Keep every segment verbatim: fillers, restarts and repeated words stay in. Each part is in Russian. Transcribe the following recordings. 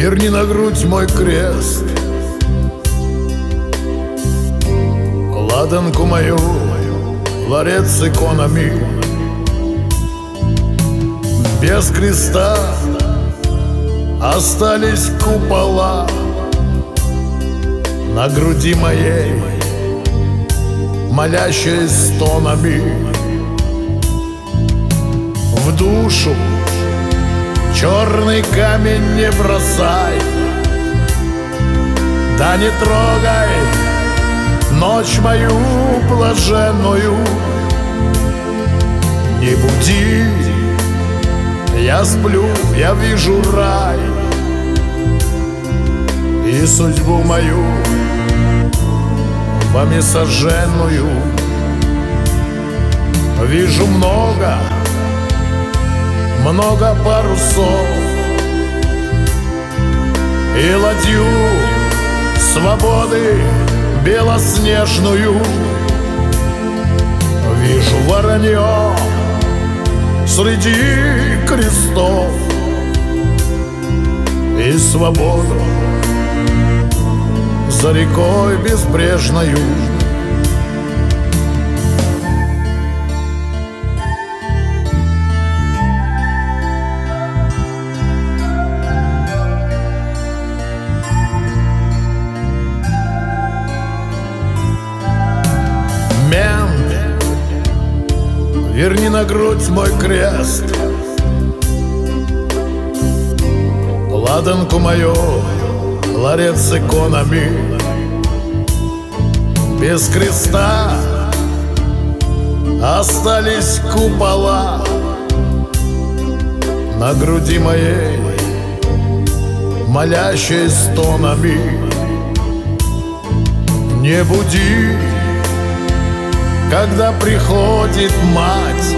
Верни на грудь мой крест, ладанку мою, ларец с иконами. Без креста остались купола на груди моей, молящаясь стонами. В душу черный камень не бросай, да не трогай ночь мою блаженную. Не буди, я сплю, я вижу рай и судьбу мою вами сожженную. Вижу много, много парусов и ладью свободы белоснежную. Вижу воронье среди крестов и свободу за рекой безбрежною. Верни на грудь мой крест, ладанку мою, ларец с иконами. Без креста остались купола на груди моей, молящаясь стонами. Не буди, когда приходит мать,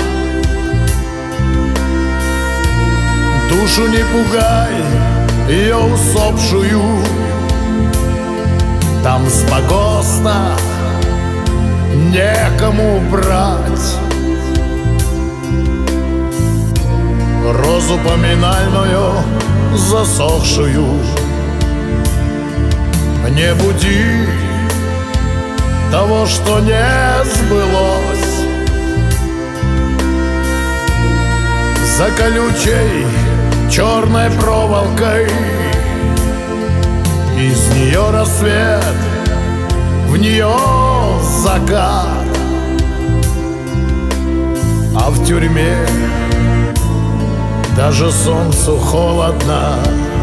душу не пугай, ее усопшую. Там с погоста некому брать розу поминальную засохшую. Не буди того, что не сбылось, за колючей черной проволокой. Из нее рассвет, в нее закат, а в тюрьме даже солнцу холодно.